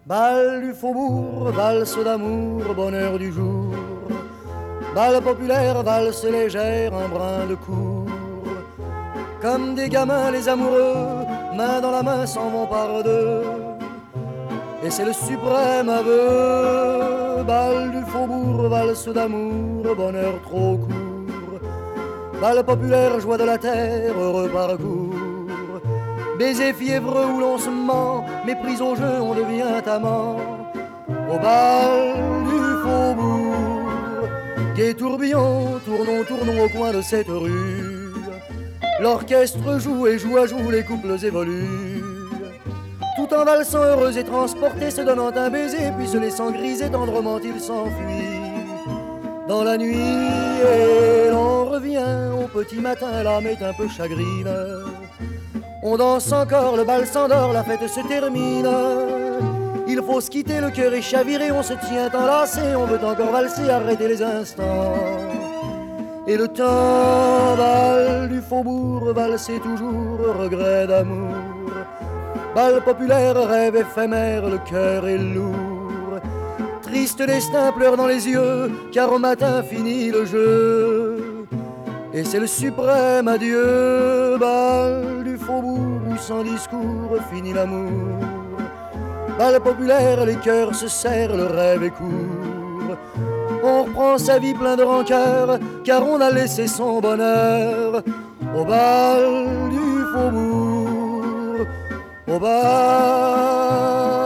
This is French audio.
Bal du faubourg, valse d'amour, bonheur du jour. Bal populaire, valse légère, un brin de cour. Comme des gamins les amoureux, main dans la main s'en vont par deux. Et c'est le suprême aveu. Bal du faubourg, valse d'amour, bonheur trop court. Bal populaire, joie de la terre, heureux parcours. Baiser fiévreux où l'on se ment, méprise au jeu, on devient amant. Au bal du faubourg, gai tourbillon, tournons, tournons au coin de cette rue. L'orchestre joue et joue à joue, les couples évoluent. Tout en valsant heureux et transportés, se donnant un baiser, puis se laissant griser tendrement, ils s'enfuient. Dans la nuit, et l'on revient au petit matin, l'âme est un peu chagrine. On danse encore, le bal s'endort, la fête se termine. Il faut se quitter, le cœur est chaviré, on se tient enlacé, on veut encore valser, arrêter les instants. Et le temps, bal du faubourg, valser toujours, regret d'amour. Bal populaire, rêve éphémère, le cœur est lourd. Triste destin pleure dans les yeux, car au matin finit le jeu. Et c'est le suprême adieu, bal du faubourg où sans discours finit l'amour. Bal populaire, les cœurs se serrent, le rêve est court. On reprend sa vie plein de rancœur, car on a laissé son bonheur au bal du faubourg, au bal